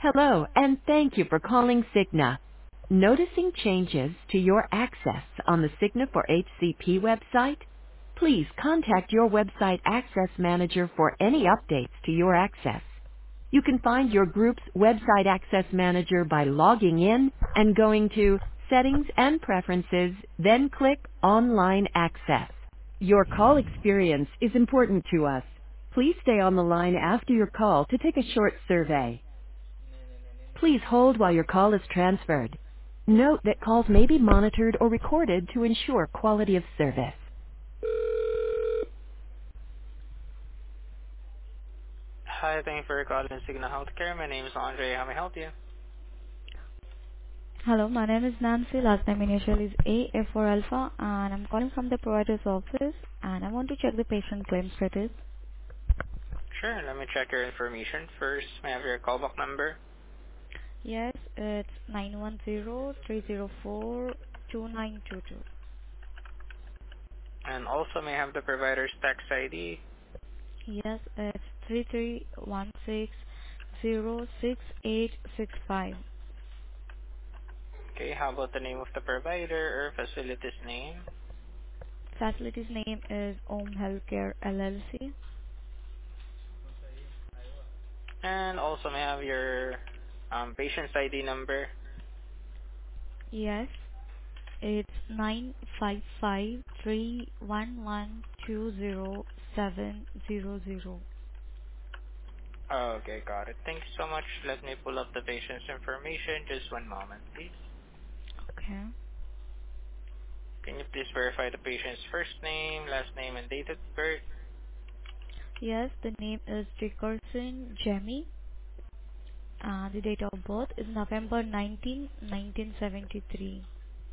Hello, and thank you for calling Cigna. Noticing changes to your access on the Cigna for HCP website? Please contact your website access manager for any updates to your access. You can find your group's website access manager by logging in and going to Settings and Preferences, then click Online Access. Your call experience is important to us. Please stay on the line after your call to take a short survey. Please hold while your call is transferred. Note that calls may be monitored or recorded to ensure quality of service. Hi, thank you for calling Cigna Healthcare. My name is Andre. How may I help you? Hello, my name is Nancy. Last name initial is A, F for Alpha, and I'm calling from the provider's office, and I want to check the patient claim status. Sure, let me check your information first. May I have your callback number? Yes, it's 910-304-2922. And also may I have the provider's tax ID? Yes, it's 3316066865. Okay, how about the name of the provider or facility's name? Facility's name is Om Healthcare LLC. And also may I have your patient's ID number? Yes, it's 95531120700. Okay, got it. Thank you so much. Let me pull up the patient's information. Just one moment, please. Okay. Can you please verify the patient's first name, last name, and date of birth? Yes, the name is Dickerson Jamie. The date of birth is November 19, 1973.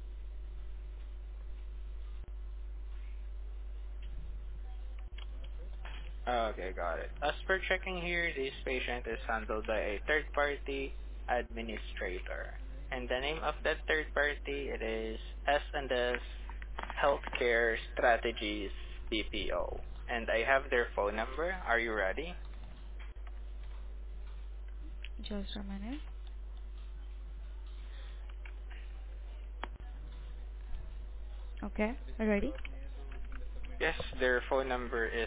Okay, got it. As per checking here, this patient is handled by a third-party administrator. And the name of that third party, it is S&S Healthcare Strategies BPO. And I have their phone number. Are you ready? Just a minute. Okay, ready? Yes, their phone number is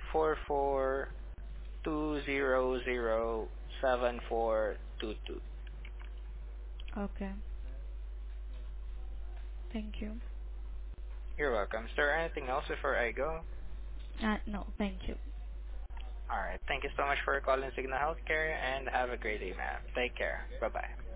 844-200-7422. Okay, thank you. You're welcome. Is there anything else before I go? No, thank you. All right. Thank you so much for calling Cigna Healthcare, and have a great day, ma'am. Take care. Bye-bye.